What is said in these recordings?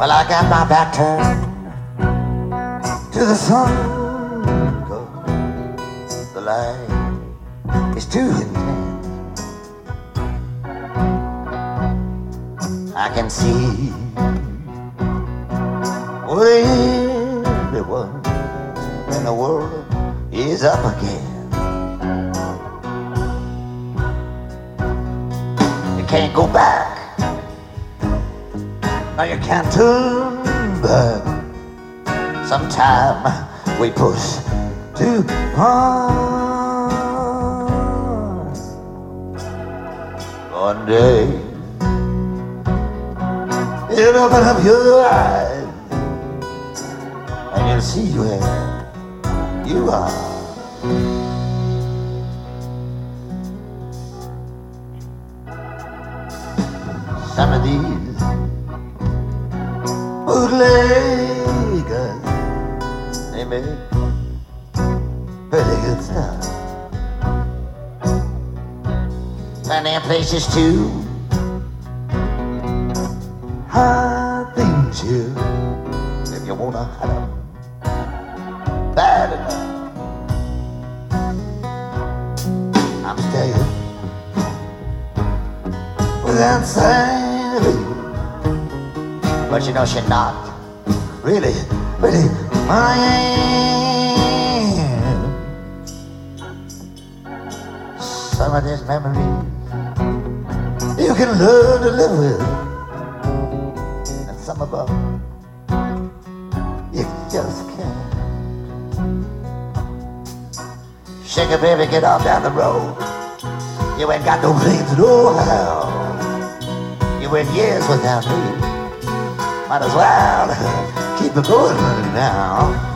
Well, I got my back turned to the sun, 'cause the light is too intense. I can see what everyone in the world is up again. You can't go back. Now you can't turn back. Sometime we push too hard. One day you'll open up your eyes and you'll see where you are. Some of these bootleggers, they make pretty good stuff. Plenty of places to hide things here if you wanna hide them bad enough. I'm staying with Aunt Sally, but you know she's not really mine. Some of these memories you can learn to live with, and some of them you just can't. Shake it, baby, get off down the road. You ain't got no place to go now. You went years without me. Might as well keep it going now.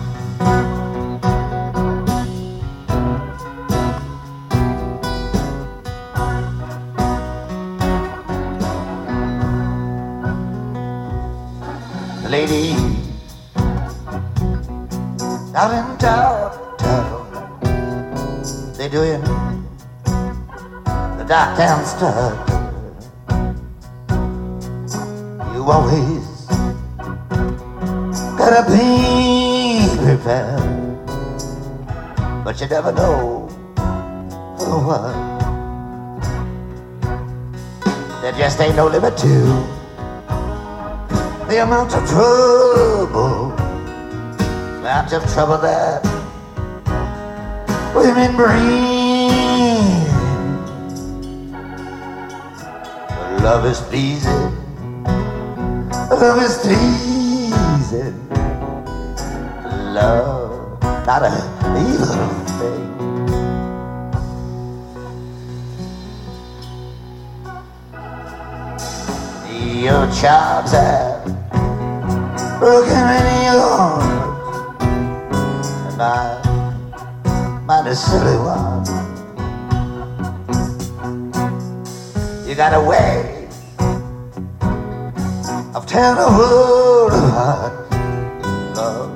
The lady out in downtown, they doing the downtown stuff. You always gotta be prepared, but you never know for what. There just ain't no limit to the amount of trouble that women bring. But love is pleasing, love is teasing. Love, not an evil thing. Your chops have broken many hearts, and mine is silly one. You got a way of tearing the world apart. Love,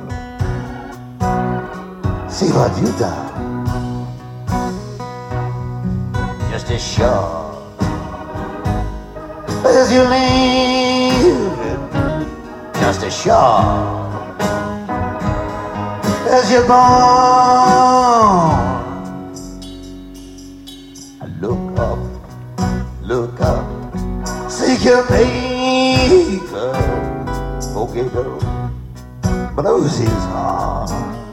see what you've done. Just as sure as you leave, just as sure as you're born. Look up, seek your maker. Okay, girl, blows his heart.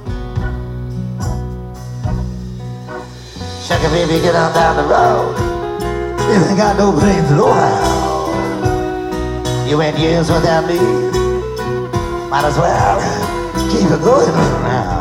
Shake it, baby, get on down the road. You ain't got no place to go out. You went years without me. Might as well keep it going now.